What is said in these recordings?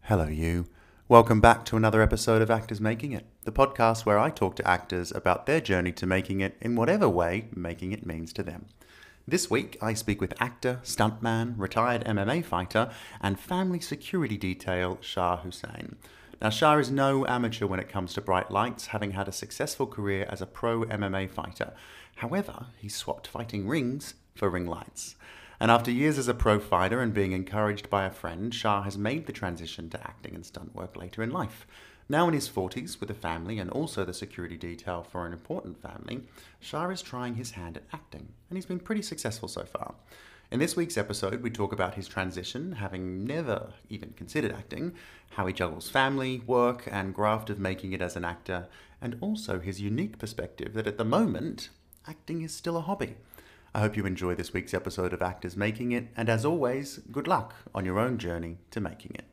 Hello, you. Welcome back to another episode of Actors Making It, the podcast where I talk to actors about their journey to making it in whatever way making it means to them. This week, I speak with actor, stuntman, retired MMA fighter, and family security detail Shah Hussain. Now, Shah is no amateur when it comes to bright lights, having had a successful career as a pro MMA fighter. However, he swapped fighting rings for ring lights. And after years as a pro fighter and being encouraged by a friend, Shah has made the transition to acting and stunt work later in life. Now in his 40s, with a family and also the security detail for an important family, Shah is trying his hand at acting, and he's been pretty successful so far. In this week's episode, we talk about his transition, having never even considered acting, how he juggles family, work, and graft of making it as an actor, and also his unique perspective that at the moment, acting is still a hobby. I hope you enjoy this week's episode of Actors Making It, and as always, good luck on your own journey to making it.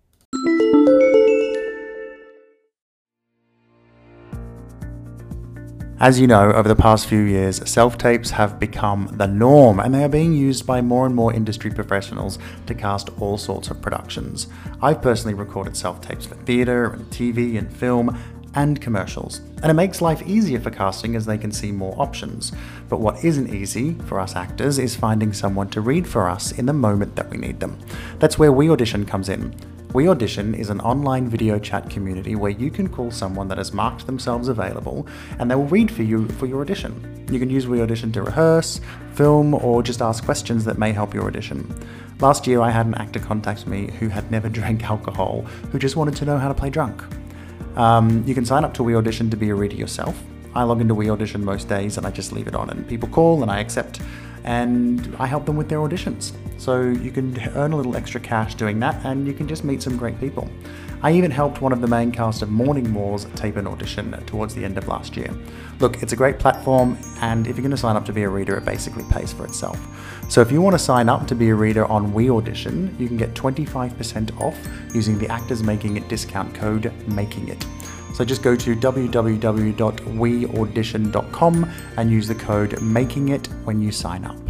As you know, over the past few years, self-tapes have become the norm, and they are being used by more and more industry professionals to cast all sorts of productions. I've personally recorded self-tapes for theatre and TV and film, and commercials. And it makes life easier for casting as they can see more options. But what isn't easy for us actors is finding someone to read for us in the moment that we need them. That's where We Audition comes in. We Audition is an online video chat community where you can call someone that has marked themselves available and they will read for you for your audition. You can use We Audition to rehearse, film, or just ask questions that may help your audition. Last year I had an actor contact me who had never drank alcohol, who just wanted to know how to play drunk. You can sign up to We Audition to be a reader yourself. I log into We Audition most days and I just leave it on, and people call and I accept, and I help them with their auditions. So you can earn a little extra cash doing that, and you can just meet some great people. I even helped one of the main cast of Morning Wars tape an audition towards the end of last year. Look, it's a great platform, and if you're going to sign up to be a reader, it basically pays for itself. So if you want to sign up to be a reader on We Audition, you can get 25% off using the Actors Making It discount code MAKINGIT. So just go to www.weaudition.com and use the code MAKINGIT when you sign up.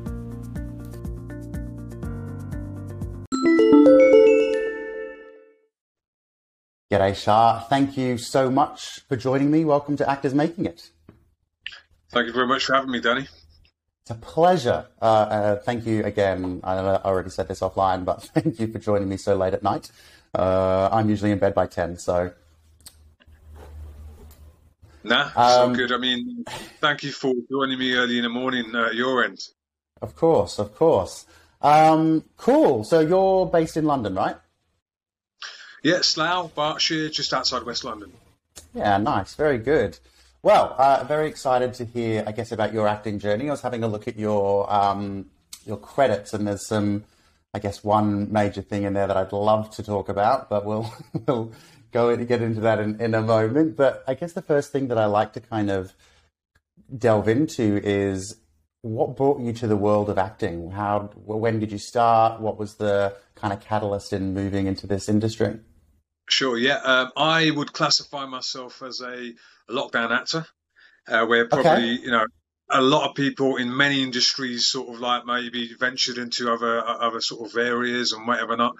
G'day, Shah. Thank you so much for joining me. Welcome to Actors Making It. Thank you very much for having me, Danny. It's a pleasure. Thank you again. I know I already said this offline, but thank you for joining me so late at night. I'm usually in bed by 10, so... Nah, it's all good. I mean, thank you for joining me early in the morning at your end. Of course, of course. Cool. So you're based in London, right? Yeah, Slough, Berkshire, just outside West London. Yeah, nice. Very good. Well, very excited to hear, I guess, about your acting journey. I was having a look at your credits, and there's some, I guess, one major thing in there that I'd love to talk about, but we'll get into that in a moment. But I guess the first thing that I like to kind of delve into is what brought you to the world of acting? When did you start? What was the kind of catalyst in moving into this industry? Sure, yeah. I would classify myself as a lockdown actor, where probably, a lot of people in many industries sort of like maybe ventured into other sort of areas and whatever not.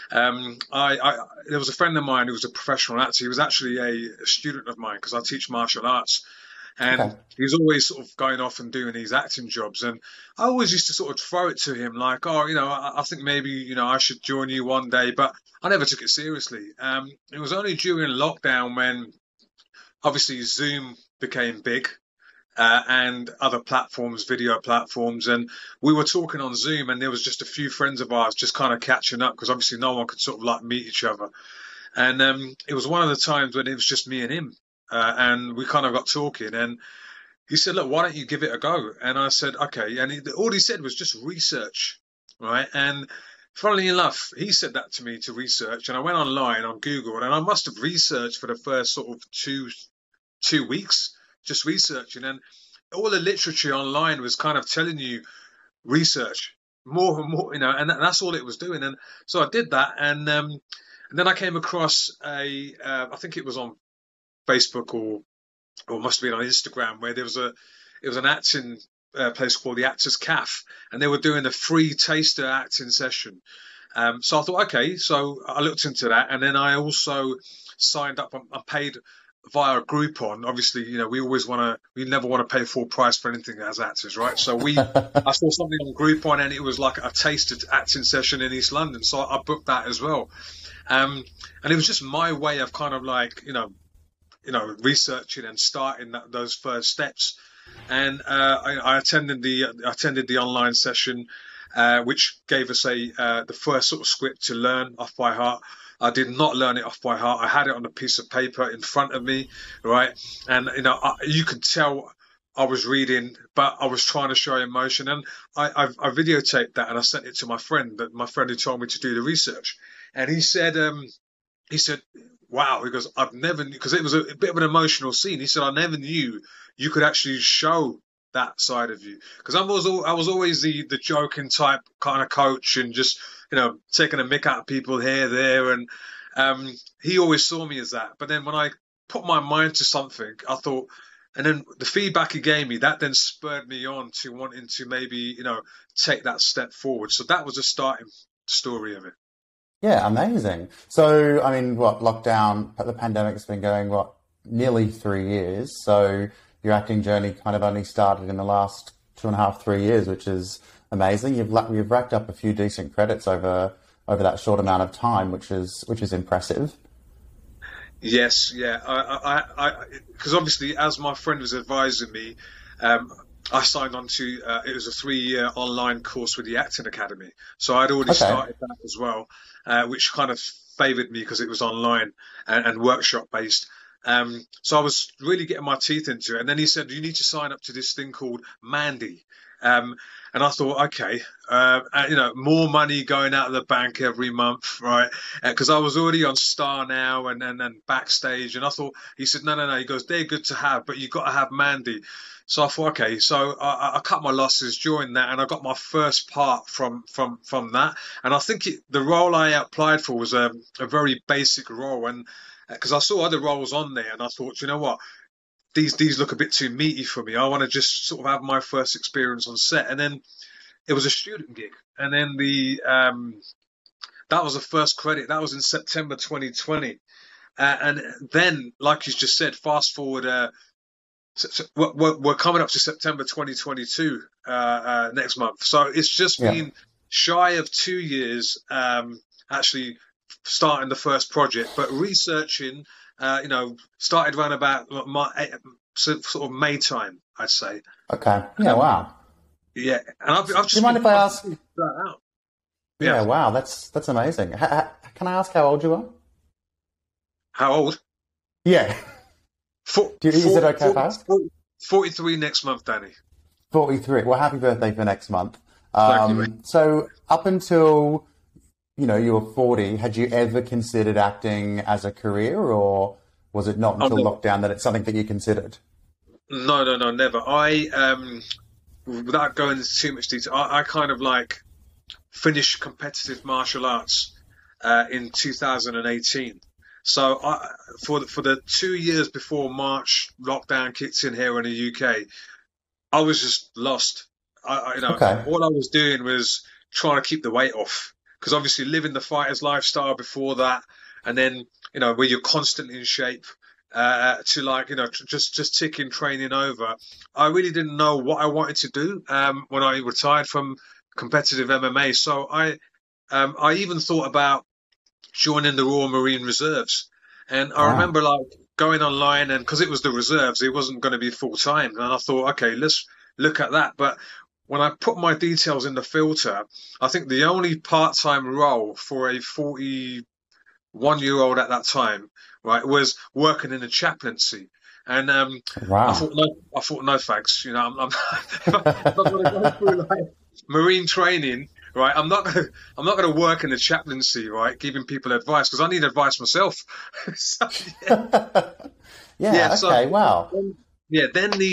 There was a friend of mine who was a professional actor. He was actually a student of mine because I teach martial arts. And he was always sort of going off and doing these acting jobs. And I always used to sort of throw it to him like, I think maybe, I should join you one day. But I never took it seriously. It was only during lockdown when obviously Zoom became big. And other platforms, video platforms. And we were talking on Zoom, and there was just a few friends of ours just kind of catching up because obviously no one could sort of like meet each other. And it was one of the times when it was just me and him. And we kind of got talking, and he said, look, why don't you give it a go? And I said, okay. And all he said was just research, right? And funnily enough, he said that to me to research. And I went online on Google, and I must have researched for the first sort of two weeks, just researching. And all the literature online was kind of telling you research more and more, and that's all it was doing. And so I did that. And then I came across I think it was on Facebook or must have been on Instagram, where it was an acting place called the Actors Cafe, and they were doing a free taster acting session. So I thought, okay, so I looked into that, and then I also signed up. I paid via Groupon. Obviously, we never want to pay full price for anything as actors, right? So I saw something on Groupon, and it was like a tasted acting session in East London, so I booked that as well. And it was just my way of kind of like, researching and starting those first steps. And I attended the online session, which gave us the first sort of script to learn off by heart. I did not learn it off by heart. I had it on a piece of paper in front of me, right? And you could tell I was reading, but I was trying to show emotion. And I videotaped that and I sent it to my friend, who told me to do the research. And he said, wow, he goes, I've never, because it was a bit of an emotional scene. He said, I never knew you could actually show that side of you. Because I was always the joking type kind of coach and just, taking a mick out of people here, there. And he always saw me as that. But then when I put my mind to something, I thought, and then the feedback he gave me, that then spurred me on to wanting to maybe, take that step forward. So that was the starting story of it. Yeah, amazing. So, I mean, the pandemic's been going, nearly 3 years. So your acting journey kind of only started in the last 2.5, 3 years, which is amazing. You've racked up a few decent credits over that short amount of time, which is impressive. Yes, yeah. Because obviously, as my friend was advising me, I signed on to it was a 3-year online course with the Acting Academy. So I'd already Okay. started that as well, which kind of favoured me because it was online and workshop based. So I was really getting my teeth into it. And then he said, you need to sign up to this thing called Mandy. And I thought, okay, more money going out of the bank every month, right? Because I was already on Star Now and Backstage. And I thought, he said, no. He goes, they're good to have, but you got to have Mandy. So I thought, okay, so I cut my losses during that, and I got my first part from that. And I think the role I applied for was a very basic role, and because I saw other roles on there, and I thought, you know what, these look a bit too meaty for me. I want to just sort of have my first experience on set, and then it was a student gig, and then that was the first credit. That was in September 2020, and then, like you just said, fast forward. So we're coming up to September 2022 next month. So it's just Yeah. been shy of 2 years actually starting the first project, but researching, started around about sort of May time, I'd say. Okay. Yeah. Um, Wow. yeah, and Do you mind if I I've ask? figured that out. Yeah, Yeah. Wow. That's amazing. Can I ask how old you are? how old? Yeah. Four, Is it four, okay if I ask? 43 next month, Danny. 43. Well, happy birthday for next month. Thank you, mate. So up until, you were 40, had you ever considered acting as a career, or was it not Oh, until never. lockdown that it's something that you considered? No, never. Without going into too much detail, I kind of like finished competitive martial arts in 2018. So for the 2 years before March lockdown kicked in here in the UK, I was just lost. Okay. All I was doing was trying to keep the weight off because obviously living the fighter's lifestyle before that, and then where you're constantly in shape. To like just ticking training over. I really didn't know what I wanted to do when I retired from competitive MMA. So I even thought about joining the Royal Marine Reserves. And I Wow. remember like going online, and because it was the reserves, it wasn't going to be full time. And I thought, okay, let's look at that. But when I put my details in the filter, I think the only part time role for a 41-year-old at that time, right, was working in a chaplaincy. And Wow. I thought no thanks. If I'm going to go through like marine training, right? I'm not going to work in the chaplaincy, right, giving people advice because I need advice myself. So, yeah, yeah. Yeah. So Okay. Wow. yeah,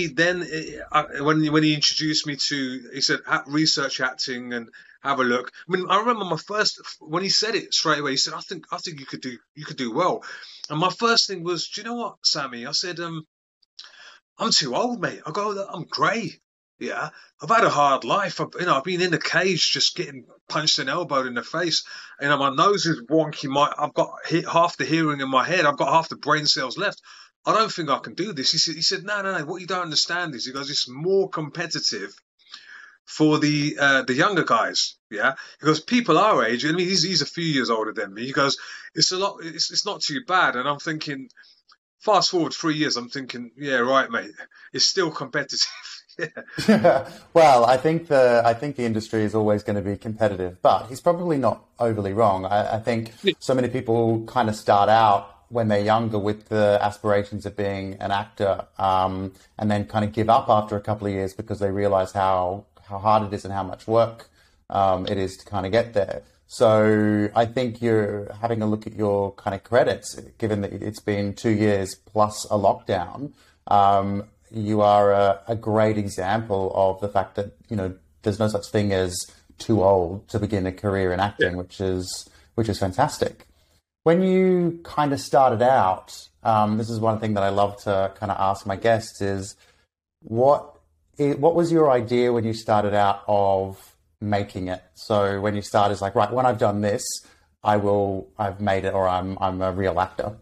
when he introduced me to, he said research acting and have a look. I mean, I remember my first when he said it straight away. He said, I think you could do well." And my first thing was, "Do you know what, Sammy?" I said, "I'm too old, mate. I go, I'm grey. Yeah, I've had a hard life. I've been in a cage, just getting punched and elbowed in the face. My nose is wonky. I've got half the hearing in my head. I've got half the brain cells left. I don't think I can do this. He said, no, no, no. What you don't understand is, he goes, it's more competitive for the younger guys. Yeah, because people our age. I mean, he's a few years older than me. He goes, it's a lot. It's not too bad. And I'm thinking, fast forward 3 years, I'm thinking, yeah, right, mate. It's still competitive. Yeah. Well, I think the industry is always going to be competitive, but he's probably not overly wrong. I think Yeah. so many people kind of start out when they're younger with the aspirations of being an actor, and then kind of give up after a couple of years because they realize how hard it is and how much work it is to kind of get there. So I think you're having a look at your kind of credits, given that it's been 2 years plus a lockdown. You are a great example of the fact that, there's no such thing as too old to begin a career in Yeah. acting, which is fantastic. When you kind of started out, this is one thing that I love to kind of ask my guests is what what was your idea when you started out of making it? So when you start is like, right, when I've done this, I've made it, or I'm a real actor.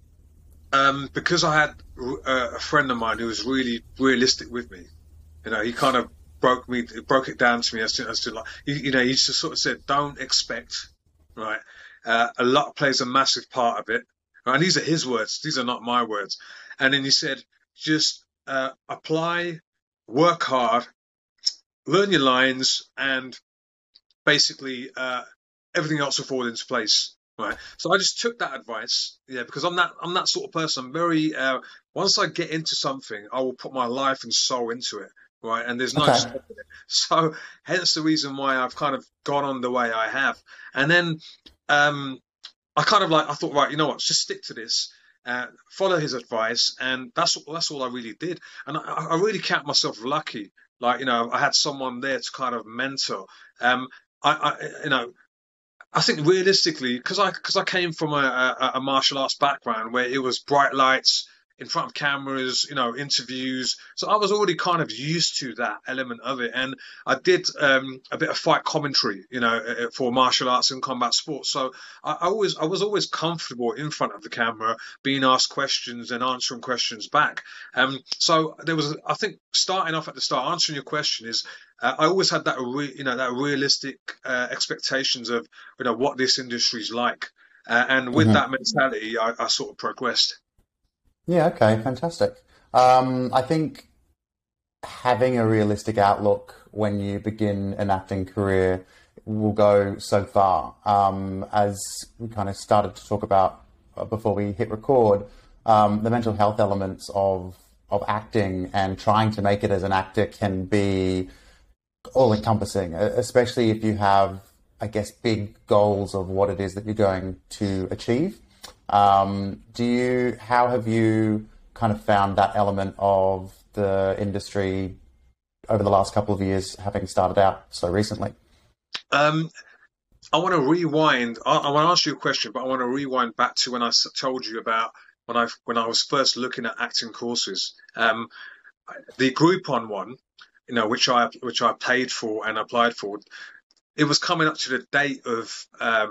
Because I had a friend of mine who was really realistic with me. He kind of broke it down to me as to like, he just sort of said, don't expect, right? A luck plays a massive part of it, right? And these are his words; these are not my words. And then he said, just apply, work hard, learn your lines, and basically everything else will fall into place. Right. So I just took that advice, yeah, because I'm that sort of person. I'm very once I get into something, I will put my life and soul into it. Right. And there's no Okay. stopping it. So hence the reason why I've kind of gone on the way I have. And then um I kind of like I thought, right, you know what, just stick to this. Follow his advice, and that's all I really did. And I really count myself lucky. Like, I had someone there to kind of mentor. Um, I think realistically, because I came from a martial arts background where it was bright lights in front of cameras, interviews. So I was already kind of used to that element of it, and I did a bit of fight commentary, for martial arts and combat sports. So I was always comfortable in front of the camera, being asked questions and answering questions back. So there was, I think, starting off at the start, answering your question is. I always had that realistic expectations of what this industry is like, and with Hmm. that mentality, I sort of progressed. Yeah. Okay. Fantastic. I think having a realistic outlook when you begin an acting career will go so far. As we kind of started to talk about before we hit record, the mental health elements of acting and trying to make it as an actor can be all encompassing, especially if you have, I guess, big goals of what it is that you're going to achieve. How have you kind of found that element of the industry over the last couple of years, having started out so recently? Um, I want to rewind. I want to ask you a question, but I want to rewind back to when I told you about when I was first looking at acting courses. The Groupon one, which I paid for and applied for. It was coming up to the date of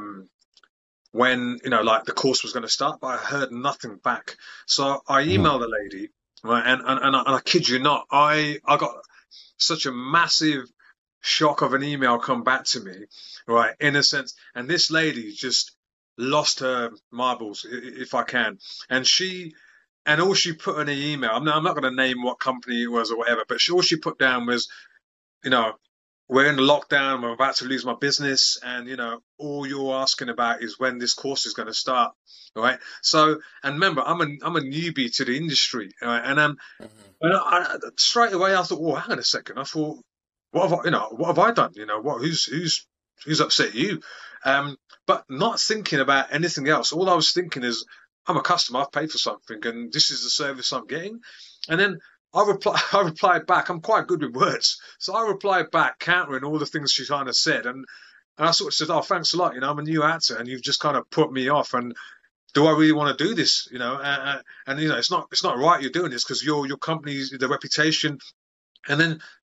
when like the course was going to start, but I heard nothing back. So I Hmm. emailed the lady, right, and I kid you not, I got such a massive shock of an email come back to me, right, in a sense, and this lady just lost her marbles, if I can, and all she put in the email. I'm not going to name what company it was or whatever, but all she put down was, you know, we're in the lockdown. I'm about to lose my business, and all you're asking about is when this course is going to start, right? So, and remember, I'm a newbie to the industry, right? Straight away I thought, well, hang on a second. I thought, what have I done? Who's upset you? But not thinking about anything else. All I was thinking is, I'm a customer. I've paid for something, and this is the service I'm getting. And then I replied back. I'm quite good with words, so I replied back, countering all the things she kind of said, and I sort of said, "Oh, thanks a lot. I'm a new actor, and you've just kind of put me off. And do I really want to do this? And it's not right you're doing this because your company's the reputation." And then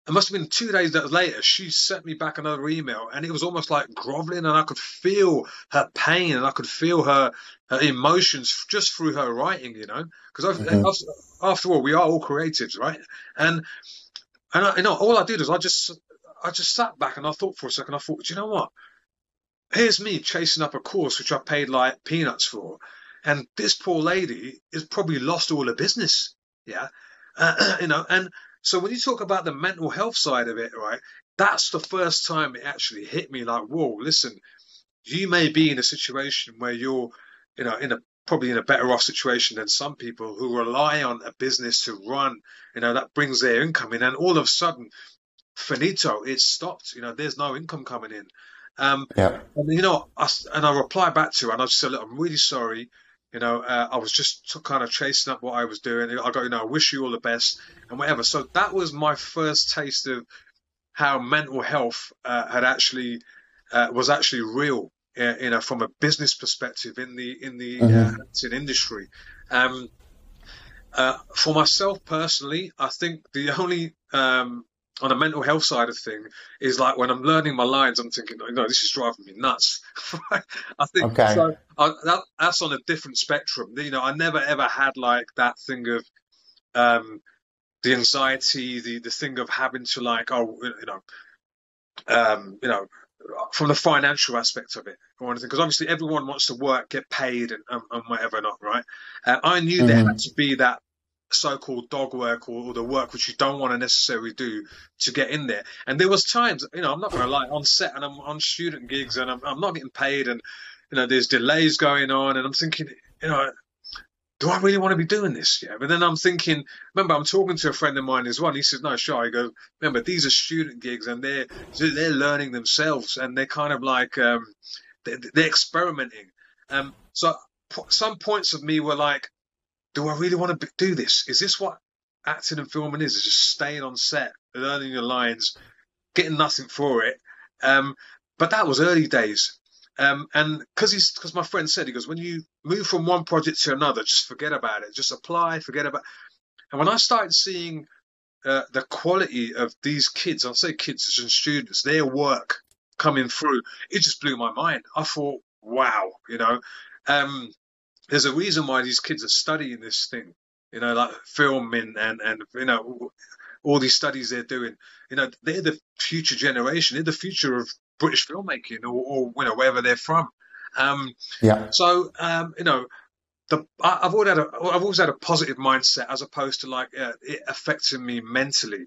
it must have been 2 days later, she sent me back another email, and it was almost like groveling, and I could feel her pain, and I could feel her emotions just through her writing, because after all, we are all creatives, right? And all I did is I just sat back and I thought for a second. I thought, do you know what? Here's me chasing up a course which I paid like peanuts for, and this poor lady has probably lost all her business. Yeah, and so when you talk about the mental health side of it, right, that's the first time it actually hit me like, whoa, listen, you may be in a situation where you're, probably in a better off situation than some people who rely on a business to run, that brings their income in, and all of a sudden, finito, it's stopped. There's no income coming in. Yeah. And I reply back to her, and I just said, look, I'm really sorry. I was just kind of chasing up what I was doing. I go, I wish you all the best and whatever. So that was my first taste of how mental health was actually real, from a business perspective in the acting industry. For myself personally, I think the only on the mental health side of thing is like when I'm learning my lines, I'm thinking, this is driving me nuts. I think so. That's on a different spectrum. I never ever had like that thing of the anxiety, the thing of having to like, from the financial aspect of it or anything, because obviously everyone wants to work, get paid, and whatever not, right? I knew there had to be that so-called dog work or the work which you don't want to necessarily do to get in there. And there was times, I'm not going to lie, on set and I'm on student gigs and I'm not getting paid, and there's delays going on, and I'm thinking, do I really want to be doing this? Yeah. But then I'm thinking, remember, I'm talking to a friend of mine as well. And he says, no, sure. I go, remember, these are student gigs and they're learning themselves, and they're kind of like, they're experimenting. So some points of me were like, do I really want to do this? Is this what acting and filming is? It's just staying on set, learning your lines, getting nothing for it. But that was early days. And because my friend said, he goes, when you move from one project to another, just forget about it. Just apply, forget about it. And when I started seeing the quality of these kids, I'll say kids and students, their work coming through, it just blew my mind. I thought, wow, there's a reason why these kids are studying this thing, like filming and all these studies they're doing. They're the future generation. They're the future of British filmmaking, or wherever they're from. So I've always had a positive mindset, as opposed to like it affecting me mentally.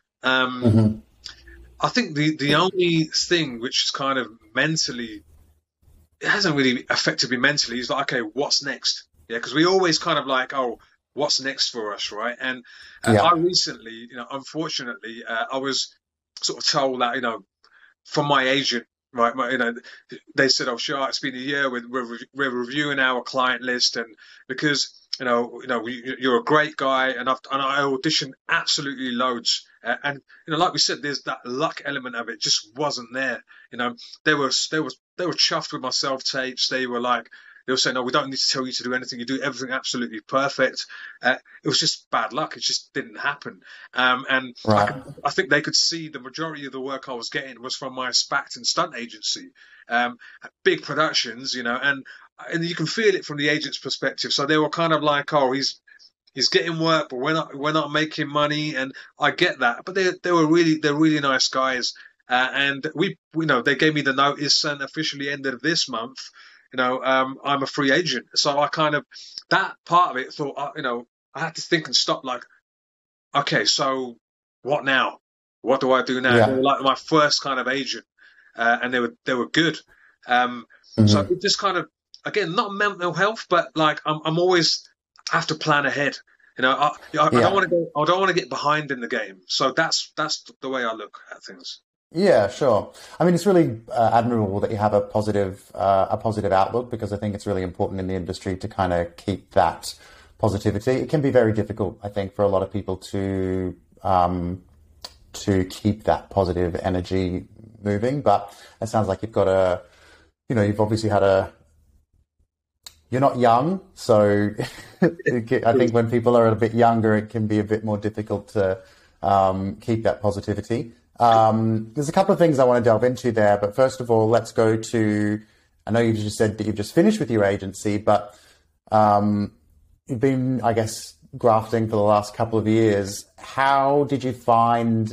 I think the only thing which is kind of mentally, it hasn't really affected me mentally, is like, okay, what's next? Yeah, because we always kind of like, oh, what's next for us, right? And I recently, unfortunately, I was sort of told that, from my agent, right? They said, "Oh, sure, it's been a year. We're reviewing our client list, and because you're a great guy, and I auditioned absolutely loads, and like we said, there's that luck element of it just wasn't there. They were chuffed with my self tapes. They were saying, no, we don't need to tell you to do anything. You do everything absolutely perfect. It was just bad luck. It just didn't happen. And right. I think they could see the majority of the work I was getting was from my SPACT and stunt agency, big productions, and you can feel it from the agent's perspective. So they were kind of like, oh, he's getting work, but we're not making money. And I get that, but they're really nice guys. And they gave me the notice, and officially ended of this month. I'm a free agent. So I kind of, that part of it thought, I had to think and stop, like, okay, so what now? What do I do now? Yeah. They were like my first kind of agent, and they were good. So it just kind of, again, not mental health, but like I'm always have to plan ahead. I don't want to get behind in the game. So that's the way I look at things. Yeah, sure. I mean, it's really admirable that you have a positive outlook, because I think it's really important in the industry to kind of keep that positivity. It can be very difficult, I think, for a lot of people to keep that positive energy moving. But it sounds like you've got you've obviously had you're not young, so I think when people are a bit younger, it can be a bit more difficult to keep that positivity. There's a couple of things I want to delve into there, but first of all, let's go to, I know you've just said that you've just finished with your agency, but you've been, I guess, grafting for the last couple of years. How did you find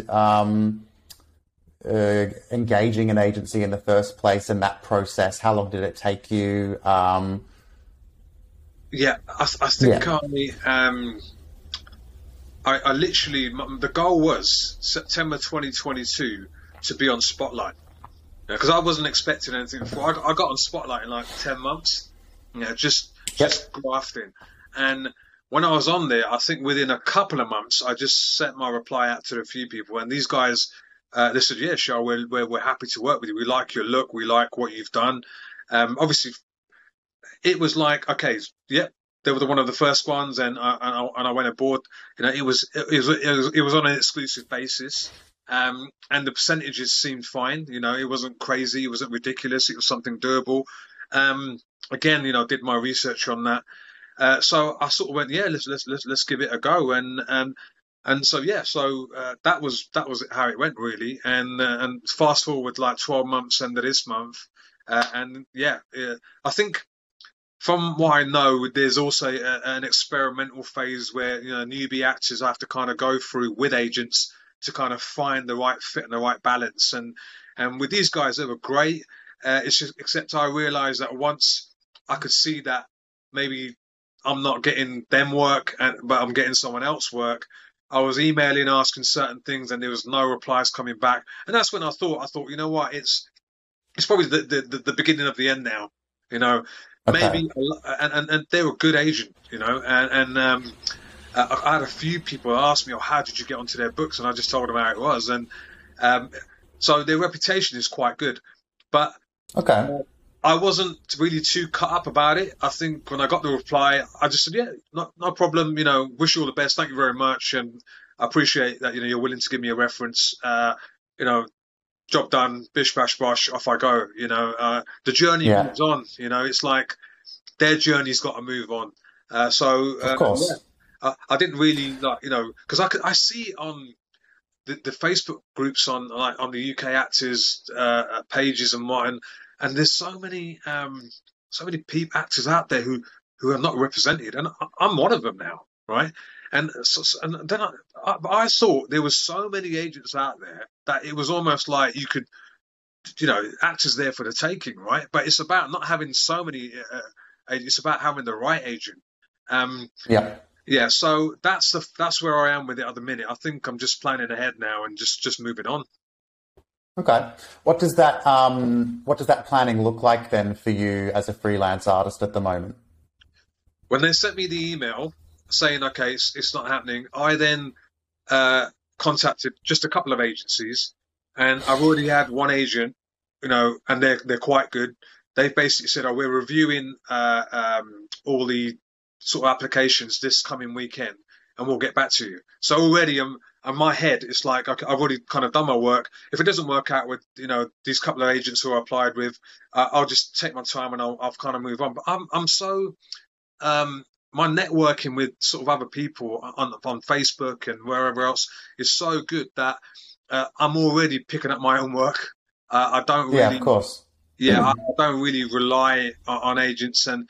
engaging an agency in the first place and that process? How long did it take you? I think I literally, the goal was September 2022 to be on Spotlight, because I wasn't expecting anything before. I got on Spotlight in like 10 months, just grafting. And when I was on there, I think within a couple of months, I just sent my reply out to a few people, and these guys, they said, "Yeah, sure, we're happy to work with you. We like your look. We like what you've done." Obviously, it was like, okay, yep. They were one of the first ones, and I went aboard. It was on an exclusive basis, and the percentages seemed fine. It wasn't crazy, it wasn't ridiculous. It was something doable. Again, did my research on that. So I sort of went, yeah, let's give it a go, and so that was how it went really. And fast forward like 12 months end of this month, I think. From what I know, there's also an experimental phase where newbie actors have to kind of go through with agents to kind of find the right fit and the right balance. And with these guys, they were great. It's just, except I realised that once I could see that maybe I'm not getting them work, but I'm getting someone else work, I was emailing, asking certain things, and there was no replies coming back. And that's when I thought, you know what, it's probably the beginning of the end now, Okay. Maybe, and they're a good agent, I had a few people ask me, how did you get onto their books? And I just told them how it was. And so their reputation is quite good. But I wasn't really too cut up about it. I think when I got the reply, I just said, yeah, no problem, wish you all the best. Thank you very much. And I appreciate that, you're willing to give me a reference, job done, bish, bash, bosh, off I go. The journey moves on. It's like their journey's got to move on. Of course, I didn't really because I see on the Facebook groups on the UK actors pages and what, and there's so many actors out there who are not represented, and I'm one of them now, right? And then I thought there was so many agents out there that it was almost like you could, actors there for the taking, right? But it's about not having so many. It's about having the right agent. So that's where I am with it at the minute. I think I'm just planning ahead now and just moving on. Okay. What does that planning look like then for you as a freelance artist at the moment? When they sent me the email saying, okay, it's not happening, I then contacted just a couple of agencies, and I've already had one agent, and they're quite good. They've basically said, we're reviewing all the sort of applications this coming weekend, and we'll get back to you. So already in my head, it's like, okay, I've already kind of done my work. If it doesn't work out with, these couple of agents who I applied with, I'll just take my time and I'll kind of move on. But I'm so... my networking with sort of other people on Facebook and wherever else is so good that I'm already picking up my own work. I don't really, of course. I don't really rely on agents, and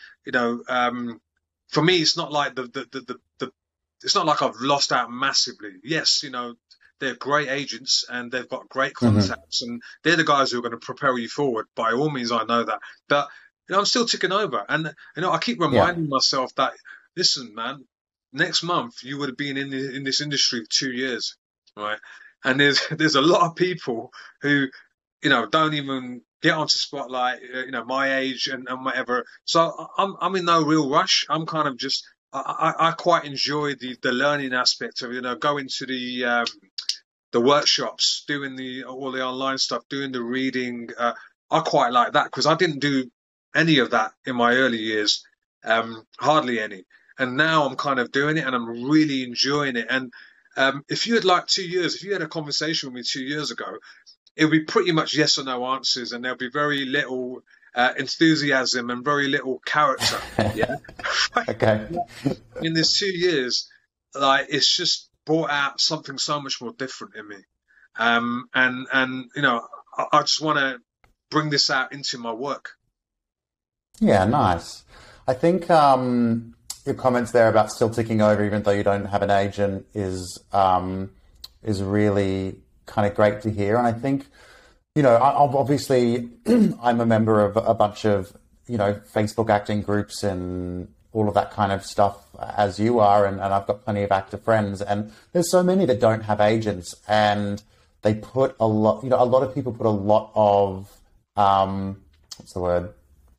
for me, it's not like it's not like I've lost out massively. Yes, they're great agents and they've got great contacts, and they're the guys who are going to propel you forward. By all means, I know that, but I'm still ticking over, and I keep reminding myself that, listen, man, next month you would have been in this industry for 2 years, right? And there's a lot of people who don't even get onto Spotlight, my age and whatever. So I'm in no real rush. I'm kind of just I quite enjoy the learning aspect of going to the workshops, doing all the online stuff, doing the reading. I quite like that because I didn't do any of that in my early years, hardly any. And now I'm kind of doing it and I'm really enjoying it. And if you had if you had a conversation with me 2 years ago, it would be pretty much yes or no answers, and there'll be very little enthusiasm and very little character. Yeah. Okay. In this 2 years, like it's just brought out something so much more different in me. And you know, I just want to bring this out into my work. Yeah, nice. I think your comments there about still ticking over, even though you don't have an agent, is really kind of great to hear. And I think, you know, obviously I'm a member of a bunch of, you know, Facebook acting groups and all of that kind of stuff as you are, and I've got plenty of actor friends, and there's so many that don't have agents, and they put a lot, you know, a lot of people put a lot of, what's the word?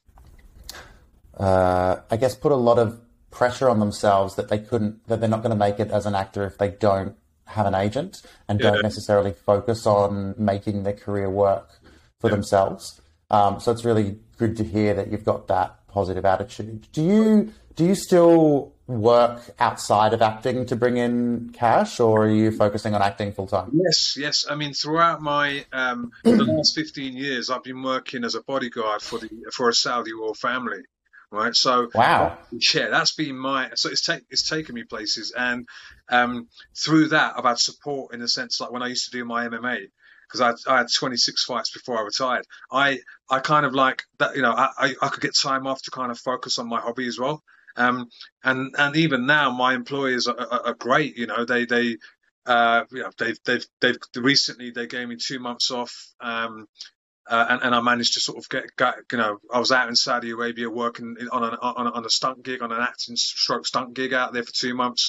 I guess put a lot of pressure on themselves that they're not going to make it as an actor if they don't have an agent and don't necessarily focus on making their career work for themselves. So it's really good to hear that you've got that positive attitude. Do you still work outside of acting to bring in cash, or are you focusing on acting full time? Yes. I mean, throughout my the last 15 years, I've been working as a bodyguard for a Saudi royal family, right? So wow, yeah, that's been it's taken me places, and through that, I've had support in the sense like when I used to do my MMA. Because I had 26 fights before I retired. I kind of like that, you know, I could get time off to kind of focus on my hobby as well. And even now, my employers are great. You know, you know, they've recently they gave me 2 months off. And I managed to sort of get, you know, I was out in Saudi Arabia working on a stunt gig, on an acting stroke stunt gig out there for 2 months.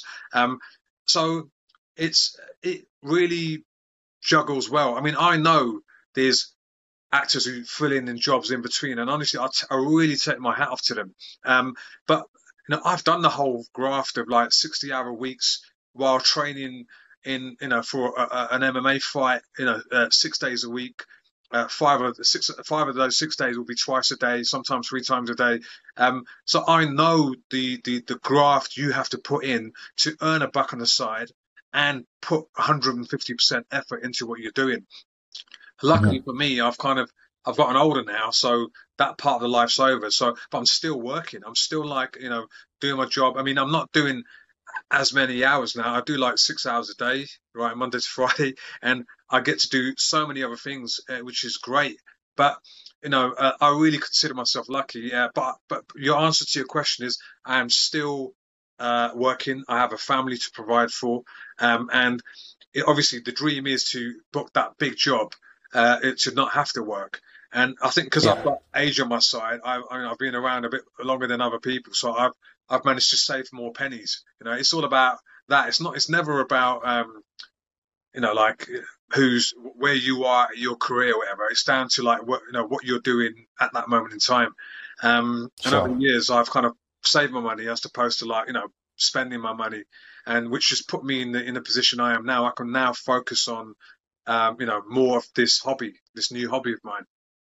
So it really juggles well. I mean, I know there's actors who fill in jobs in between, and honestly, I really take my hat off to them. But you know, I've done the whole graft of like 60-hour weeks while training in, you know, for an MMA fight, you know, 6 days a week. Five of those 6 days will be twice a day, sometimes 3 times a day. So I know the graft you have to put in to earn a buck on the side and put 150% effort into what you're doing. Luckily for me, I've gotten older now, so that part of the life's over. So, but I'm still working. I'm still like, you know, doing my job. I mean, I'm not doing as many hours now. I do like 6 hours a day, right, Monday to Friday, and I get to do so many other things, which is great. But you know, I really consider myself lucky. Yeah, but your answer to your question is, I am still working. I have a family to provide for, and obviously the dream is to book that big job. It should not have to work. And I think because I've got age on my side, I've been around a bit longer than other people, so I've managed to save more pennies. You know, it's all about that. It's never about you know, like where you are in your career or whatever. It's down to like what you're doing at that moment in time. And over the years, I've kind of saved my money as opposed to like, you know, spending my money, and which has put me in the position I am now. I can now focus on you know, more of this new hobby of mine.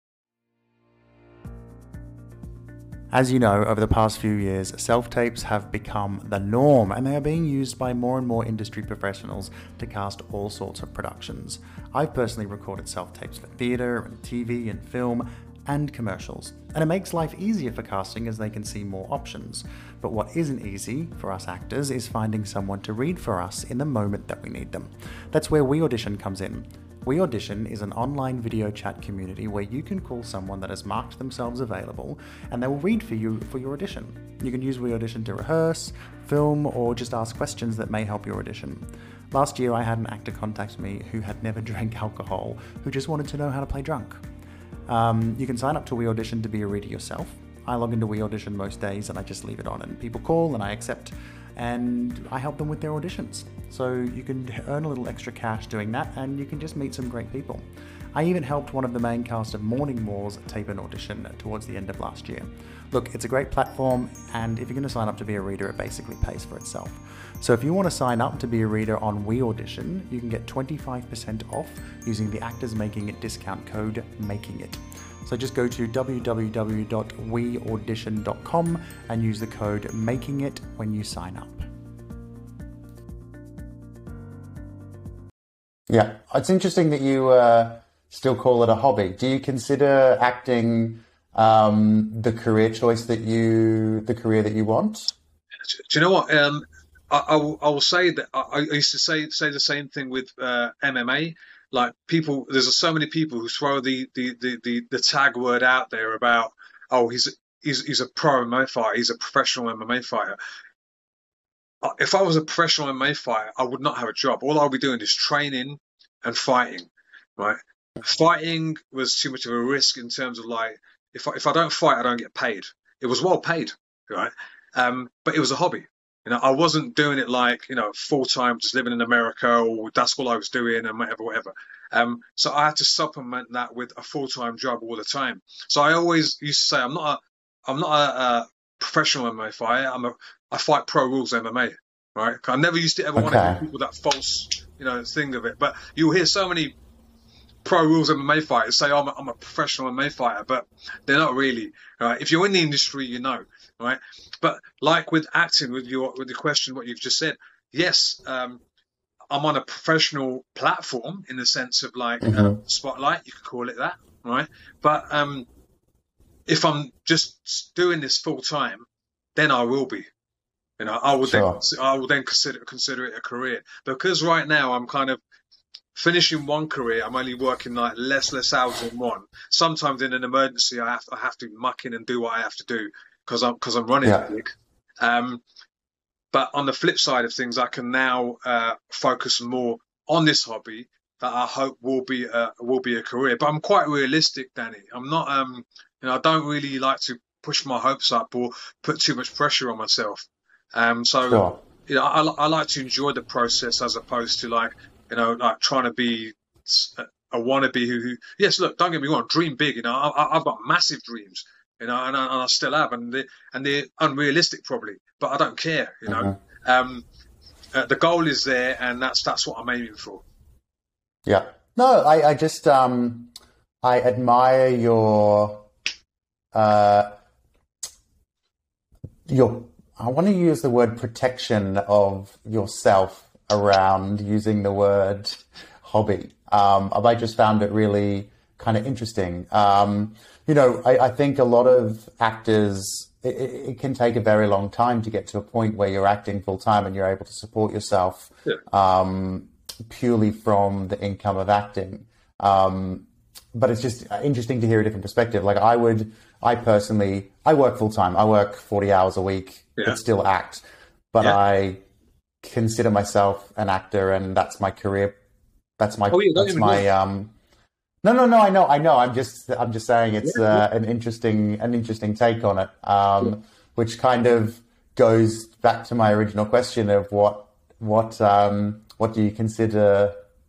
As you know, over the past few years, self-tapes have become the norm, and they are being used by more and more industry professionals to cast all sorts of productions. I've personally recorded self-tapes for theatre and TV and film and commercials, and it makes life easier for casting as they can see more options. But what isn't easy for us actors is finding someone to read for us in the moment that we need them. That's where We Audition comes in. We Audition is an online video chat community where you can call someone that has marked themselves available, and they will read for you for your audition. You can use We Audition to rehearse, film, or just ask questions that may help your audition. Last year I had an actor contact me who had never drank alcohol, who just wanted to know how to play drunk. You can sign up to We Audition to be a reader yourself. I log into We Audition most days and I just leave it on, and people call and I accept, and I help them with their auditions. So you can earn a little extra cash doing that, and you can just meet some great people. I even helped one of the main cast of Morning Wars tape an audition towards the end of last year. Look, it's a great platform, and if you're going to sign up to be a reader, it basically pays for itself. So if you want to sign up to be a reader on We Audition, you can get 25% off using the Actors Making It discount code MAKINGIT. So just go to www.weaudition.com and use the code MAKINGIT when you sign up. Yeah, it's interesting that you still call it a hobby. Do you consider acting the career that you want? Do you know what? I will say that I used to say the same thing with MMA. Like people, there's so many people who throw the tag word out there about, oh, he's a pro MMA fighter, he's a professional MMA fighter. If I was a professional MMA fighter, I would not have a job. All I'll be doing is training and fighting, right? Fighting was too much of a risk in terms of like, if I don't fight, I don't get paid. It was well paid, right? But it was a hobby. I wasn't doing it like, full time, just living in America, or that's all I was doing, and whatever. So I had to supplement that with a full time job all the time. So I always used to say, I'm not a professional MMA fighter. I fight pro rules MMA, right? I never used to ever want to give people that false, thing of it. But you'll hear so many pro rules MMA fighters say, oh, I'm a professional MMA fighter, but they're not really, right? If you're in the industry, right? But like with acting, with the question, what you've just said, yes, I'm on a professional platform in the sense of like spotlight, you could call it that, right? But if I'm just doing this full time, then I will be. I will then consider it a career, because right now I'm kind of finishing one career. I'm only working like less hours in one. Sometimes in an emergency, I have to muck in and do what I have to do because I'm running big. But on the flip side of things, I can now focus more on this hobby that I hope will be a career. But I'm quite realistic, Danny. I'm not I don't really like to push my hopes up or put too much pressure on myself. I like to enjoy the process as opposed to like trying to be a wannabe who yes, look, don't get me wrong, dream big. I've got massive dreams, and I still have, and they're unrealistic probably, but I don't care. The goal is there, and that's what I'm aiming for. Yeah. No, I just I admire your I want to use the word protection of yourself around using the word hobby. I just found it really kind of interesting. I think a lot of actors, it can take a very long time to get to a point where you're acting full time and you're able to support yourself purely from the income of acting. But it's just interesting to hear a different perspective. Like I personally work full time. I work 40 hours a week, but still act. But I consider myself an actor, and that's my career. No, I know. I'm just saying it's an interesting take on it, which kind of goes back to my original question of what do you consider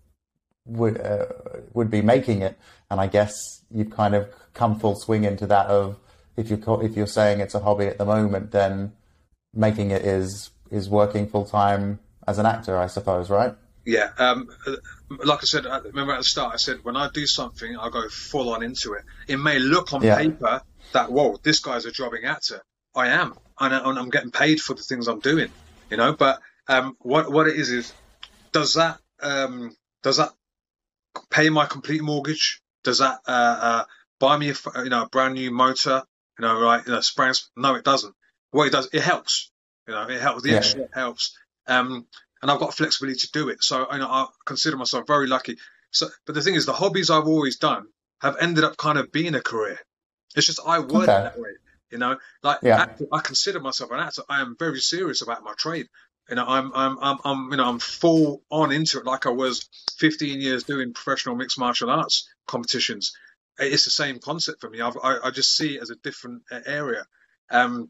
would be making it? And I guess you've kind of come full swing into that of if you're saying it's a hobby at the moment, then making it is working full time as an actor, I suppose, right? Yeah. Like I said, remember at the start, I said when I do something, I go full on into it. It may look on paper that, whoa, this guy's a jobbing actor. I am, and I'm getting paid for the things I'm doing, But what it is does that pay my complete mortgage? Does that buy me a brand new motor? Right? No, it doesn't. What it does, it helps. It helps. The extra helps. And I've got flexibility to do it. So I consider myself very lucky. So, but the thing is, the hobbies I've always done have ended up kind of being a career. It's just I word it that way. Actor, I consider myself an actor. I am very serious about my trade. I'm full on into it, like I was 15 years doing professional mixed martial arts competitions. It's the same concept for me. I just see it as a different area. And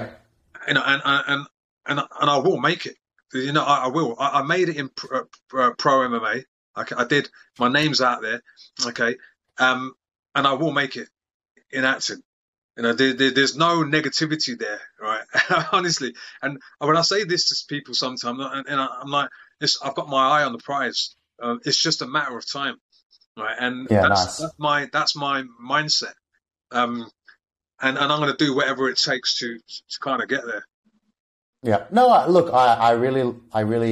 I will make it. I will. I made it in pro MMA. I did. My name's out there. Okay. And I will make it in acting. There's no negativity there, right? Honestly. And when I say this to people sometimes, and I'm like, I've got my eye on the prize. It's just a matter of time, right? And that's my mindset. And I'm going to do whatever it takes to kind of get there. Yeah. No, look, I really,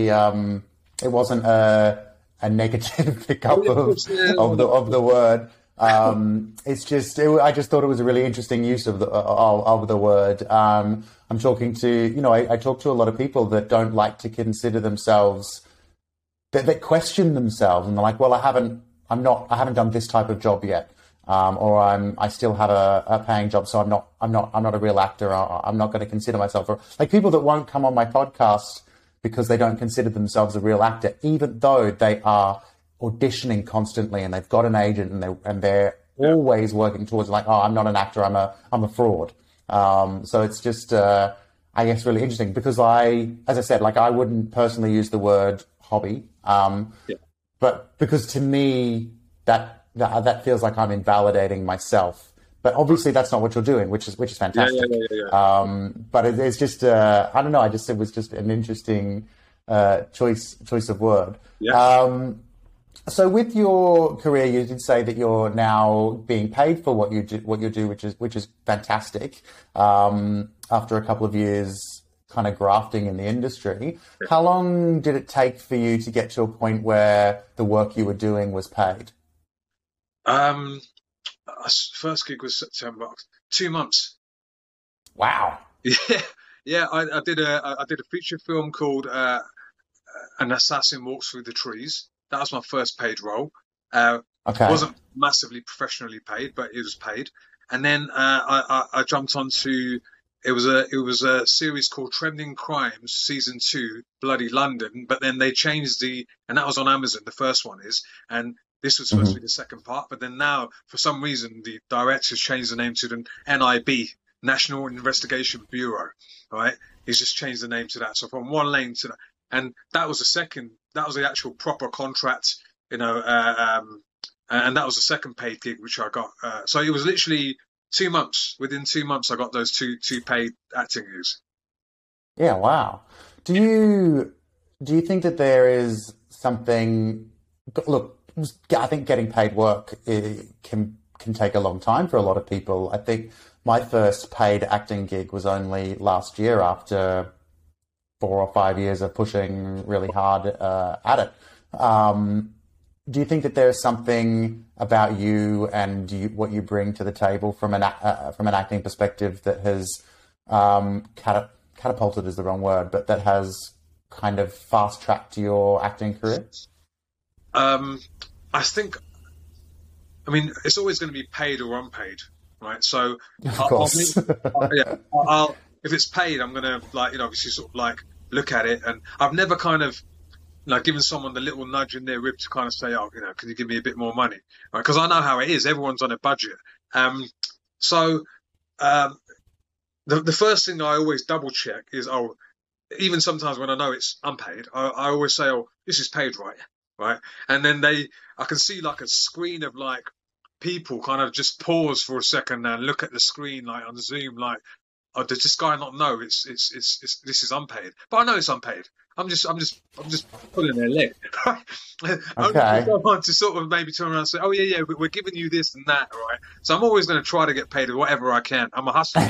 it wasn't a negative pickup of the word. It's just, I just thought it was a really interesting use of the word. I'm talking to, I talk to a lot of people that don't like to consider themselves, that question themselves, and they're like, well, I haven't done this type of job yet. Or I still have a paying job, so I'm not a real actor. I'm not going to consider myself, or like people that won't come on my podcast because they don't consider themselves a real actor, even though they are auditioning constantly and they've got an agent and they're always working towards like, oh, I'm not an actor, I'm a fraud. So it's just, I guess, really interesting because as I said, like I wouldn't personally use the word hobby, but because to me that feels like I'm invalidating myself. But obviously that's not what you're doing, which is fantastic. But it's just, I don't know. It was just an interesting choice of word. Yeah. So with your career, you did say that you're now being paid for what you do, which is fantastic. After a couple of years kind of grafting in the industry, how long did it take for you to get to a point where the work you were doing was paid? First gig was September. 2 months. Wow. Yeah. I did a feature film called An Assassin Walks Through the Trees. That was my first paid role. Okay. It wasn't massively professionally paid, but it was paid. And then I jumped onto it was a series called Trending Crimes Season 2, Bloody London. But then they changed and that was on Amazon. The first one is, and this was supposed to be the second part, but then now, for some reason, the director's changed the name to the NIB, National Investigation Bureau, right? He's just changed the name to that. So from one lane to that. And that was the actual proper contract, and that was the second paid gig, which I got. So it was literally 2 months. Within 2 months, I got those two paid acting gigs. Yeah, wow. Do you think that there is something, look, I think getting paid work can take a long time for a lot of people. I think my first paid acting gig was only last year after 4 or 5 years of pushing really hard at it. Do you think that there's something about you and what you bring to the table from an acting perspective that has catapulted is the wrong word, but that has kind of fast tracked your acting career? I think, it's always going to be paid or unpaid, right? So, of course. if it's paid, I'm going to obviously sort of look at it, and I've never kind of given someone the little nudge in their rib to kind of say, oh, can you give me a bit more money, right? Because I know how it is. Everyone's on a budget. The first thing I always double check is, even sometimes when I know it's unpaid, I always say, oh, this is paid, right? And then I can see a screen of people kind of just pause for a second and look at the screen on Zoom, oh, does this guy not know it's this is unpaid? But I know it's unpaid. I'm just pulling their leg, right? Okay. To sort of maybe turn around and say, oh yeah, we're giving you this and that, right? So I'm always going to try to get paid whatever I can. I'm a hustler.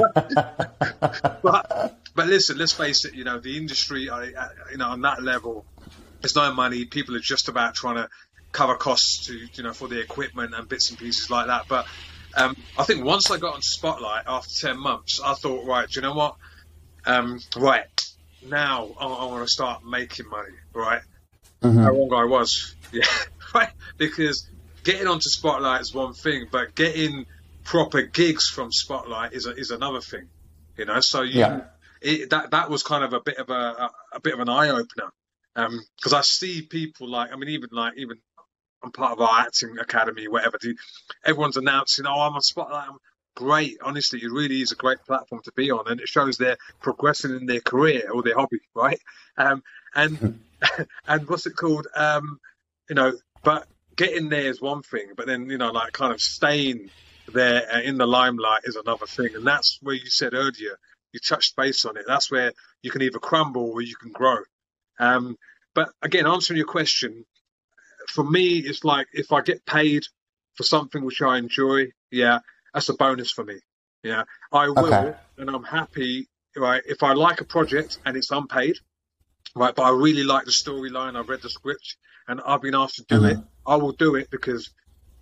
but listen, let's face it. The industry, on that level, there's no money. People are just about trying to cover costs for the equipment and bits and pieces like that. But I think once I got on Spotlight after 10 months, I thought, right, do you know what? Right, now I want to start making money, right? Mm-hmm. How wrong I was, yeah, right? Because getting onto Spotlight is one thing, but getting proper gigs from Spotlight is another thing, So that was kind of a bit of an eye opener, because I see people even I'm part of our acting academy, whatever. Everyone's announcing, oh, I'm on Spotlight. I'm great. Honestly, it really is a great platform to be on, and it shows they're progressing in their career or their hobby, right? And what's it called? But getting there is one thing, but then kind of staying there in the limelight is another thing, and that's where you said earlier, you touched base on it. That's where you can either crumble or you can grow. But again, answering your question. For me, it's if I get paid for something which I enjoy, that's a bonus for me. Yeah, I will, and I'm happy, right? If I like a project and it's unpaid, right, but I really like the storyline, I've read the script, and I've been asked to do it, I will do it because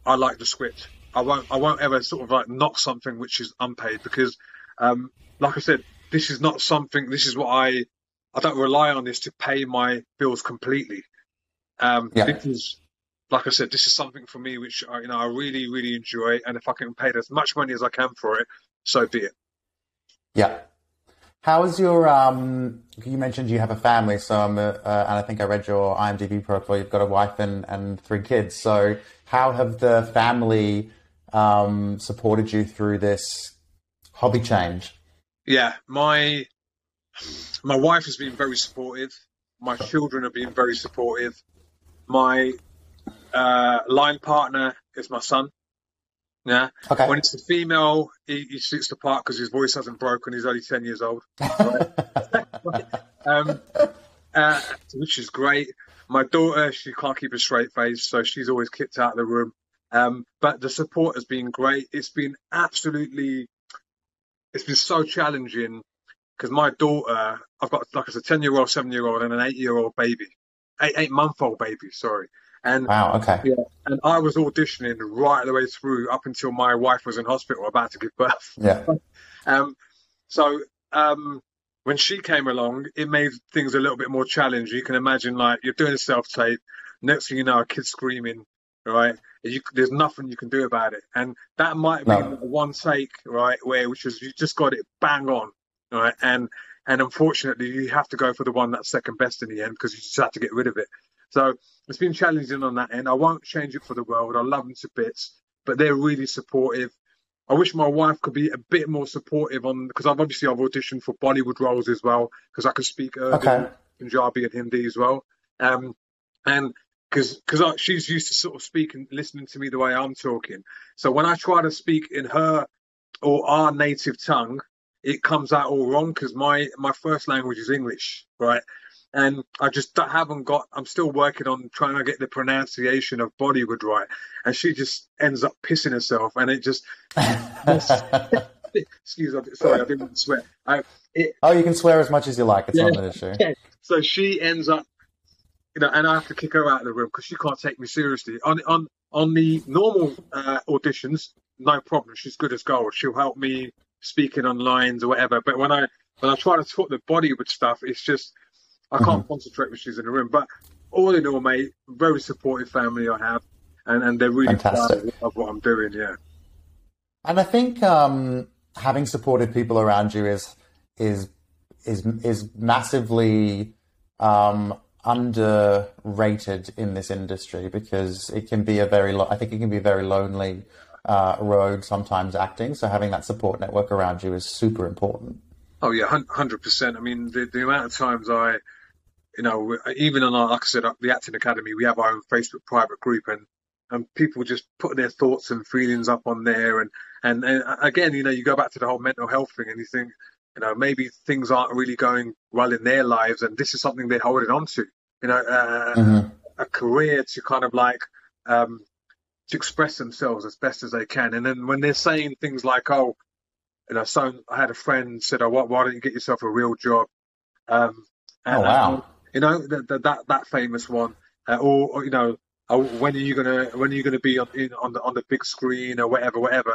I like the script. I won't ever sort of like knock something which is unpaid because, like I said, this is not something. This is what I don't rely on this to pay my bills completely. Yeah. This is, like I said, this is something for me which I really, really enjoy, and if I can pay as much money as I can for it, so be it. Yeah. How is your you mentioned you have a family, so and I think I read your IMDb profile. You've got a wife and three kids. So how have the family supported you through this hobby change? Yeah, my wife has been very supportive. My children have been very supportive. My line partner is my son. Yeah. Okay. When it's the female, he sits apart because his voice hasn't broken. He's only 10 years old. Right? um, which is great. My daughter, she can't keep a straight face, so she's always kicked out of the room. But the support has been great. It's been so challenging because my daughter, I've got like I said, 10-year-old, 7-year-old, and an 8-year-old baby, 8-month-old baby. Sorry. And Wow. Okay. yeah, and I was auditioning right the way through up until my wife was in hospital about to give birth. Yeah. um, so when she came along, it made things a little bit more challenging. You can imagine, like you're doing a self-tape, next thing you know, a kid's screaming, right? There's nothing you can do about it, and that might be No. one take, right, which is you just got it bang on, right, and unfortunately you have to go for the one that's second best in the end because you just have to get rid of it. So it's been challenging on that end. I won't change it for the world. I love them to bits, but they're really supportive. I wish my wife could be a bit more supportive on because I've auditioned for Bollywood roles as well because I can speak Okay. Urdu, Punjabi, and Hindi as well. And because she's used to sort of speaking, listening to me the way I'm talking. So when I try to speak in her or our native tongue, it comes out all wrong because my first language is English, right? And I just haven't got. I'm still working on trying to get the pronunciation of Bollywood right, and she just ends up pissing herself, and it just. Excuse me, sorry, I didn't swear. Oh, you can swear as much as you like. It's Yeah, not an issue. yeah. So she ends up, and I have to kick her out of the room because she can't take me seriously. On the normal auditions, no problem. She's good as gold. She'll help me speaking on lines or whatever. But when I try to talk the Bollywood stuff, it's just. I can't concentrate when she's in the room. But all in all, mate, very supportive family I have, and they're really proud Fantastic. of what I'm doing. Yeah. And I think having supportive people around you is massively underrated in this industry because it can be I think it can be a very lonely road sometimes acting. So having that support network around you is super important. Oh yeah, 100%. I mean, the amount of times even on our, like I said, the Acting Academy, we have our own Facebook private group, and people just put their thoughts and feelings up on there, and again, you go back to the whole mental health thing, and you think, maybe things aren't really going well in their lives, and this is something they're holding on to, a career to kind of like to express themselves as best as they can, and then when they're saying things like, oh, so I had a friend said, oh, why don't you get yourself a real job? Oh wow. That famous one, or when are you gonna be on the big screen or whatever.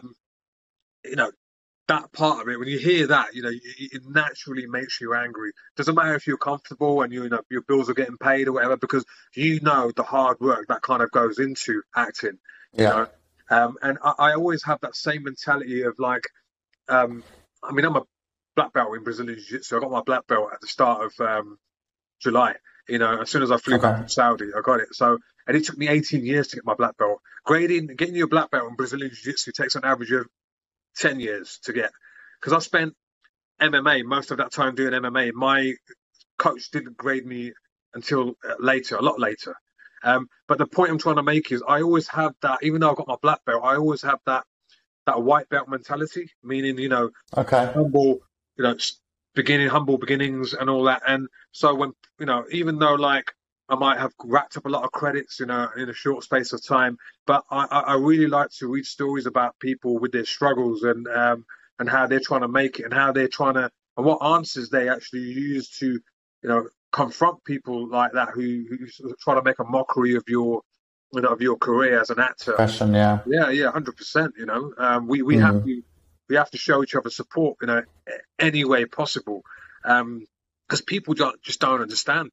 That part of it, when you hear that, it naturally makes you angry. Doesn't matter if you're comfortable and your bills are getting paid or whatever, because the hard work that kind of goes into acting. Yeah. And I always have that same mentality of like, I'm a black belt in Brazilian Jiu-Jitsu. I got my black belt at the start of July. As soon as I flew back from Saudi, I got it. So, and it took me 18 years to get my black belt. Getting your black belt in Brazilian Jiu-Jitsu takes an average of 10 years to get. Because I spent MMA most of that time doing MMA. My coach didn't grade me until a lot later. But the point I'm trying to make is I always have that, even though I've got my black belt, I always have that white belt mentality, meaning, humble, humble beginnings and all that. And so when, even though like I might have racked up a lot of credits, in a short space of time, but I really like to read stories about people with their struggles and how they're trying to make it and how they're trying to, and what answers they actually use to, confront people like that who try to make a mockery of your of your career as an actor. Passion, yeah. Yeah, yeah, 100%. We have Mm. to show each other support, any way possible, because people just don't understand.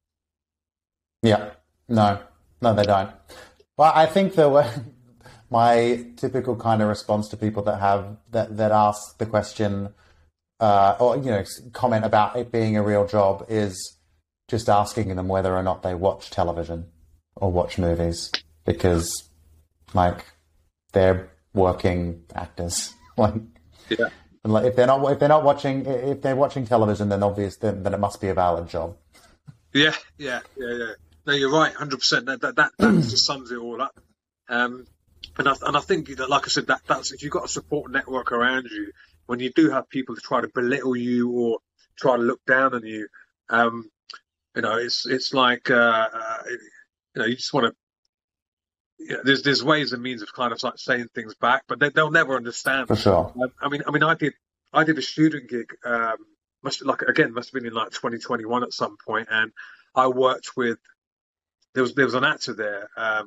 Yeah. No, no, they don't. Well, I think the way, my typical kind of response to people that have that ask the question or comment about it being a real job is just asking them whether or not they watch television or watch movies because like they're working actors. Like, Yeah, if they're watching television, then then it must be a valid job. yeah, yeah, yeah, yeah. No, you're right, 100%. That just sums it all up. Um, and I think that, like I said, that's if you've got a support network around you, when you do have people to try to belittle you or try to look down on you, um, it's like you just want to. There's ways and means of kind of like saying things back, but they'll never understand. For sure. I did a student gig. Must have been in like 2021 at some point, and I worked with. There was an actor there.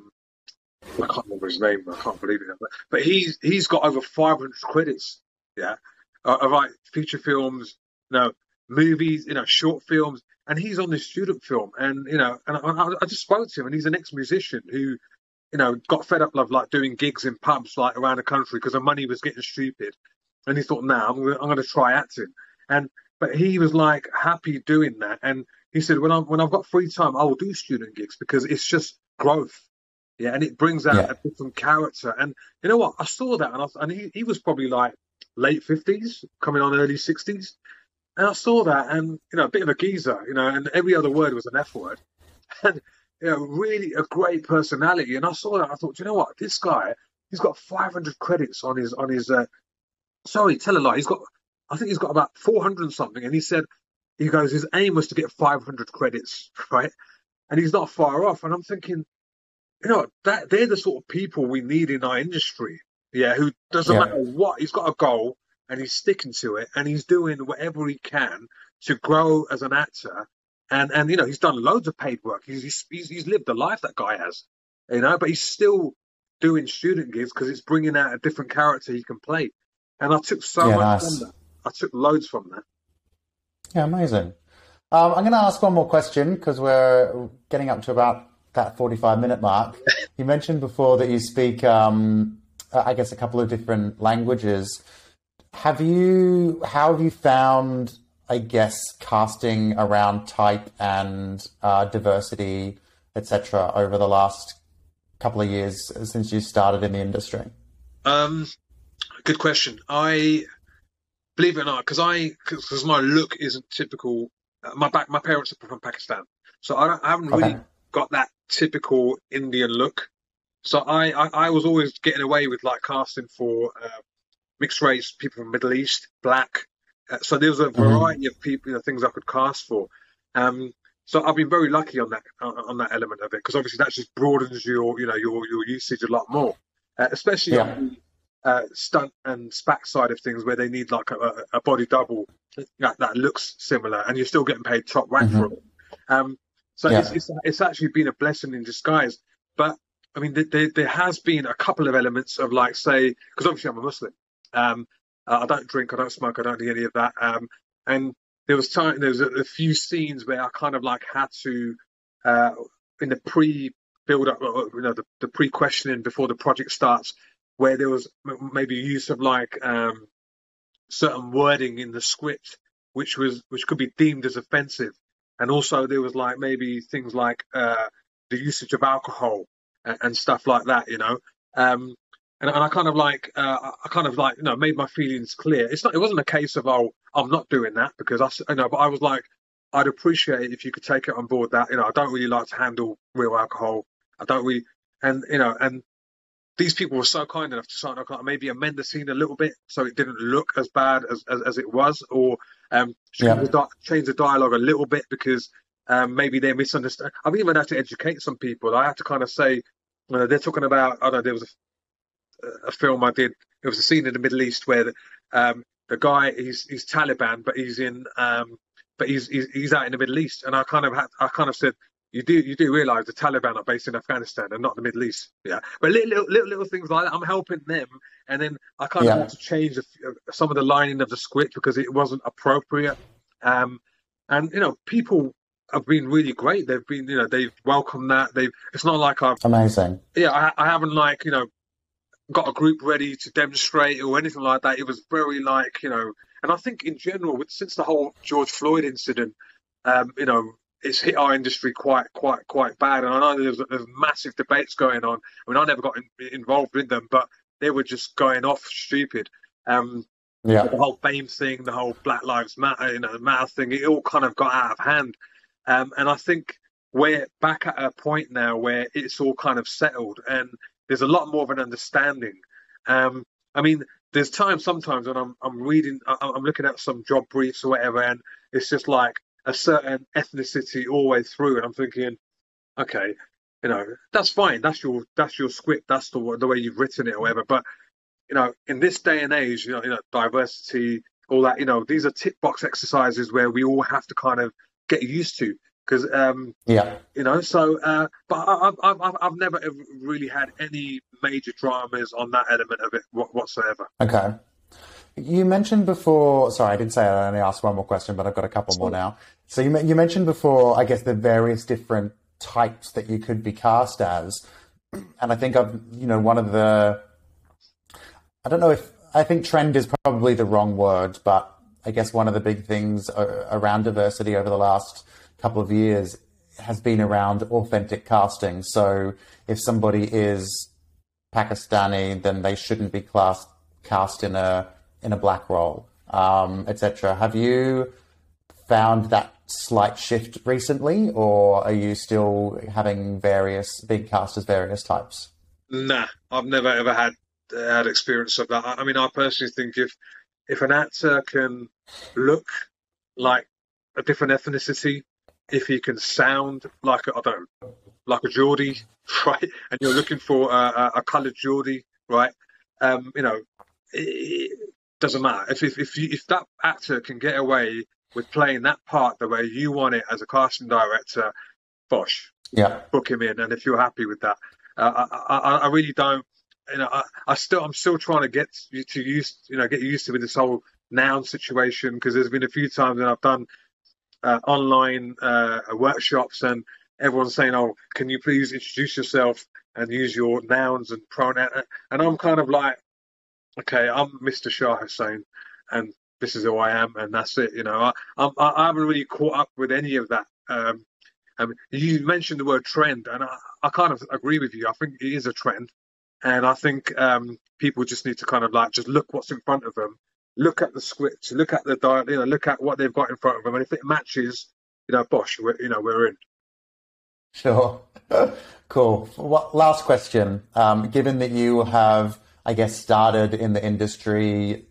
I can't remember his name. I can't believe it. But he's got over 500 credits. Yeah, I write feature films, movies, short films, and he's on this student film. And I just spoke to him, and he's an ex-musician who, got fed up of like doing gigs in pubs like around the country because the money was getting stupid, and he thought, "Nah, I'm going to try acting." But he was like happy doing that, and he said, "When I've got free time, I will do student gigs because it's just growth." Yeah, and it brings out Yeah. a different character. And you know what? I saw that, and he was probably like late 50s, coming on early 60s. And I saw that, and a bit of a geezer, and every other word was an F word, and really a great personality. And I saw that, I thought, you know what? This guy, he's got 500 credits on his. Sorry, tell a lie. I think he's got about 400 and something. And he goes, his aim was to get 500 credits, right? And he's not far off. And I'm thinking, that they're the sort of people we need in our industry. Yeah, who doesn't Yeah. matter what, he's got a goal and he's sticking to it and he's doing whatever he can to grow as an actor. And he's done loads of paid work. He's lived the life that guy has, but he's still doing student gigs because it's bringing out a different character he can play. And I took so Yeah, much nice. from that. I took loads from that. Yeah, amazing. I'm going to ask one more question because we're getting up to about that 45-minute mark. You mentioned before that you speak, I guess, a couple of different languages. How have you found, I guess, casting around type and diversity, etc., over the last couple of years since you started in the industry? Um, Good question. I believe it or not, because my look isn't typical. My parents are from Pakistan, so I haven't Okay. really got that typical Indian look. So I was always getting away with like casting for mixed race people from Middle East, black. So there was a Hmm. variety of people, things I could cast for. Um, so I've been very lucky on that element of it because obviously that just broadens your usage a lot more, especially Yeah. on the stunt and SPAC side of things where they need like a body double that looks similar and you're still getting paid top rank for Hmm. it. Um, so Yeah. it's actually been a blessing in disguise. But I mean, there has been a couple of elements of like, say, because obviously I'm a Muslim. Um, I don't drink, I don't smoke, I don't do any of that. And there was a few scenes where I kind of like had to, uh, in the pre-build up, the pre-questioning before the project starts, where there was maybe use of like certain wording in the script, which could be deemed as offensive, and also there was like maybe things like the usage of alcohol and stuff like that, Um, and I kind of like made my feelings clear. It wasn't a case of, oh, I'm not doing that because but I was like, I'd appreciate it if you could take it on board that I don't really like to handle real alcohol. I don't really, and these people were so kind enough to sort of like maybe amend the scene a little bit so it didn't look as bad as it was, or Yeah. change the dialogue a little bit because maybe they misunderstand. I've even had to educate some people. I had to kind of say, they're talking about, I don't know, there was a film I did. It was a scene in the Middle East where the guy he's Taliban, but he's out in the Middle East, and I kind of said, you do realize the Taliban are based in Afghanistan and not the Middle East. Yeah, but little things like that, I'm helping them, and then I kind of had Yeah. to change some of the lining of the script because it wasn't appropriate. And people have been really great. They've been, they've welcomed that. It's not like Amazing. I haven't like, got a group ready to demonstrate or anything like that. It was very like, and I think in general, since the whole George Floyd incident, it's hit our industry quite bad. And I know there's massive debates going on. I mean, I never got involved in them, but they were just going off stupid. Yeah. The whole BAME thing, the whole Black Lives Matter, Matter thing, it all kind of got out of hand. And I think we're back at a point now where it's all kind of settled and there's a lot more of an understanding. I mean, there's sometimes when I'm reading, I'm looking at some job briefs or whatever, and it's just like a certain ethnicity all the way through, and I'm thinking, okay, that's fine, that's your script, that's the way you've written it or whatever. But in this day and age, diversity, all that, these are tick box exercises where we all have to kind of get used to. Because but I've never really had any major dramas on that element of it whatsoever. Okay. You mentioned before, sorry, I did say I only asked one more question, but I've got a couple more now. So you mentioned before, I guess, the various different types that you could be cast as. And I think one of the, I think trend is probably the wrong word, but I guess one of the big things around diversity over the last couple of years has been around authentic casting. So if somebody is Pakistani, then they shouldn't be cast in a black role, etc. Have you found that slight shift recently, or are you still having being cast as various types? Nah, I've never ever had experience of that. I mean, I personally think if an actor can look like a different ethnicity, if he can sound like like a Geordie, right? And you're looking for a coloured Geordie, right? It doesn't matter if that actor can get away with playing that part the way you want it as a casting director, bosh, yeah, book him in. And if you're happy with that, I really don't. I'm still trying to get used to with this whole noun situation, because there's been a few times when I've done online workshops and everyone's saying, "Oh, can you please introduce yourself and use your nouns and pronoun?" And I'm kind of like, "Okay, I'm Mr. Shah Hussain, and this is who I am, and that's it." I haven't really caught up with any of that. You mentioned the word trend, and I kind of agree with you. I think it is a trend, and I think people just need to kind of like just look what's in front of them. Look at the script, look at the diet, look at what they've got in front of them, and if it matches, bosh, we're in. Sure. Cool. Last question. Given that you have, I guess, started in the industry,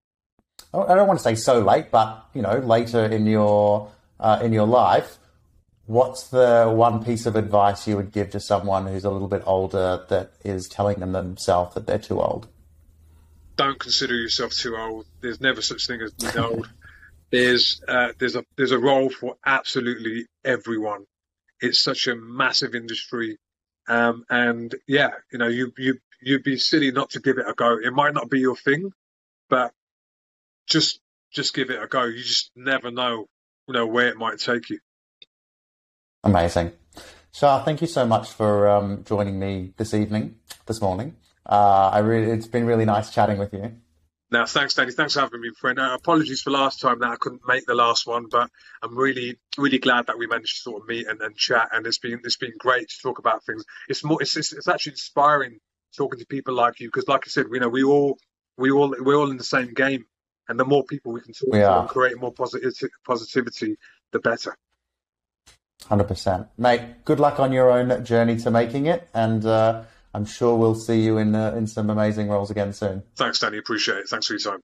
I don't want to say so late, but later in your life, what's the one piece of advice you would give to someone who's a little bit older that is telling themselves that they're too old? Don't consider yourself too old. There's never such thing as being old. There's a role for absolutely everyone. It's such a massive industry, and yeah, you'd be silly not to give it a go. It might not be your thing, but just give it a go. You just never know, where it might take you. Amazing. Shah, thank you so much for joining me this morning. It's been really nice chatting with you. No, thanks, Danny. Thanks for having me, friend. Apologies for last time that I couldn't make the last one, but I'm really, really glad that we managed to sort of meet and chat. And it's been great to talk about things. It's actually inspiring talking to people like you, because, like I said, we're all in the same game, and the more people we can talk to and create more positivity, the better. 100%, mate. Good luck on your own journey to making it, and I'm sure we'll see you in some amazing roles again soon. Thanks, Danny. Appreciate it. Thanks for your time.